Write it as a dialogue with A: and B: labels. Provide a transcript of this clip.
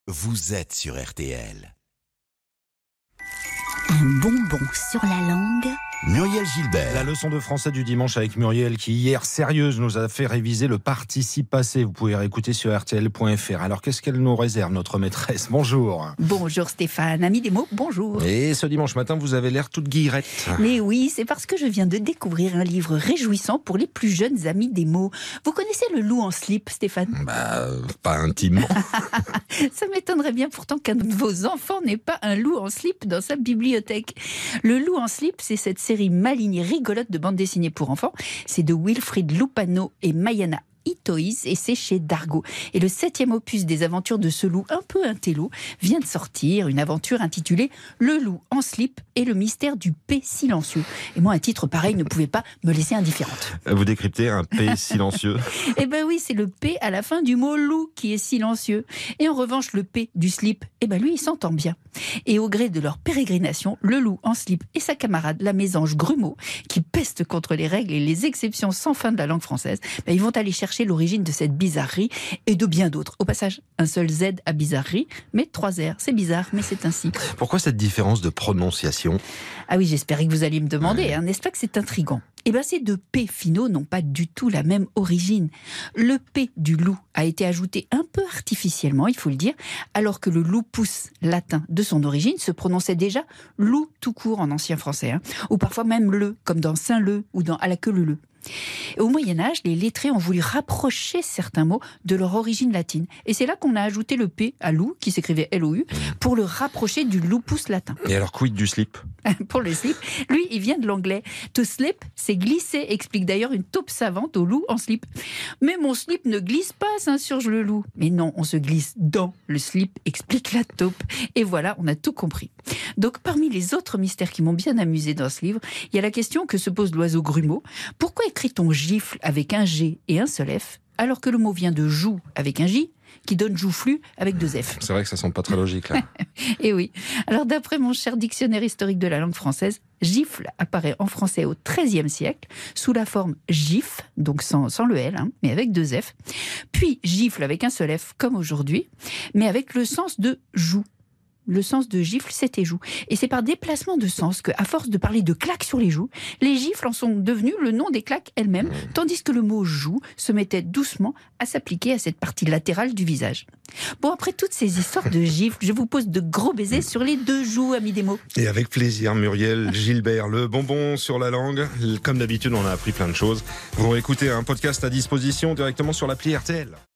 A: Vous êtes sur RTL.
B: Un bonbon sur la langue.
A: Muriel Gilbert.
C: La leçon de français du dimanche avec Muriel qui hier, sérieuse, nous a fait réviser le participe passé. Vous pouvez réécouter sur rtl.fr. Alors qu'est-ce qu'elle nous réserve, notre maîtresse? Bonjour.
B: Bonjour Stéphane, ami des mots, bonjour.
C: Et ce dimanche matin, vous avez l'air toute guillerette.
B: Mais oui, c'est parce que je viens de découvrir un livre réjouissant pour les plus jeunes amis des mots. Vous connaissez Le loup en slip, Stéphane?
C: Pas intimement.
B: Ça m'étonnerait bien pourtant qu'un de vos enfants n'ait pas un loup en slip dans sa bibliothèque. Le loup en slip, c'est cette série maligne rigolote de bande dessinée pour enfants. C'est de Wilfried Lupano et Mayana Itoïs et c'est chez Dargaud. Et le 7e opus des aventures de ce loup un peu intello vient de sortir, une aventure intitulée Le loup en slip et le mystère du P silencieux. Et moi, un titre pareil ne pouvait pas me laisser indifférente.
C: Vous décryptez un P silencieux?
B: Eh ben oui, c'est le P à la fin du mot loup qui est silencieux. Et en revanche, le P du slip, eh ben lui, il s'entend bien. Et au gré de leur pérégrination, le loup en slip et sa camarade, la mésange Grumeau, qui peste contre les règles et les exceptions sans fin de la langue française, ben ils vont aller chercher l'origine de cette bizarrerie et de bien d'autres. Au passage, un seul Z à bizarrerie, mais 3 R. C'est bizarre, mais c'est ainsi.
C: Pourquoi cette différence de prononciation?
B: Ah oui, j'espérais que vous alliez me demander, n'est-ce pas que c'est intriguant? Eh bien, ces deux P finaux n'ont pas du tout la même origine. Le P du loup a été ajouté un peu artificiellement, il faut le dire, alors que le lupus latin de son origine se prononçait déjà loup tout court en ancien français, ou parfois même le, comme dans Saint-Leu ou dans à la queue leu. Au Moyen-Âge, les lettrés ont voulu rapprocher certains mots de leur origine latine. Et c'est là qu'on a ajouté le P à loup, qui s'écrivait L-O-U, pour le rapprocher du lupus latin.
C: Et alors, quid du slip?
B: Pour le slip, lui, il vient de l'anglais. To slip, c'est glisser, explique d'ailleurs une taupe savante au loup en slip. Mais mon slip ne glisse pas, s'insurge le loup. Mais non, on se glisse dans le slip, explique la taupe. Et voilà, on a tout compris. Donc, parmi les autres mystères qui m'ont bien amusé dans ce livre, il y a la question que se pose l'oiseau Grumeau. Pourquoi écrit-on gifle avec un G et un seul F, alors que le mot vient de joue avec un J, qui donne joufflu avec 2 F?
C: C'est vrai que ça semble pas très logique, là.
B: Et oui. Alors, d'après mon cher dictionnaire historique de la langue française, gifle apparaît en français au XIIIe siècle, sous la forme gif, donc sans le L, mais avec 2 F. Puis gifle avec un seul F, comme aujourd'hui, mais avec le sens de joue. Le sens de gifle, c'était joue. Et c'est par déplacement de sens qu'à force de parler de claques sur les joues, les gifles en sont devenus le nom des claques elles-mêmes, tandis que le mot joue se mettait doucement à s'appliquer à cette partie latérale du visage. Bon, après toutes ces histoires de gifles, je vous pose de gros baisers sur les 2 joues, amis des mots.
C: Et avec plaisir, Muriel Gilbert, le bonbon sur la langue. Comme d'habitude, on a appris plein de choses. Vous écoutez un podcast à disposition directement sur l'appli RTL.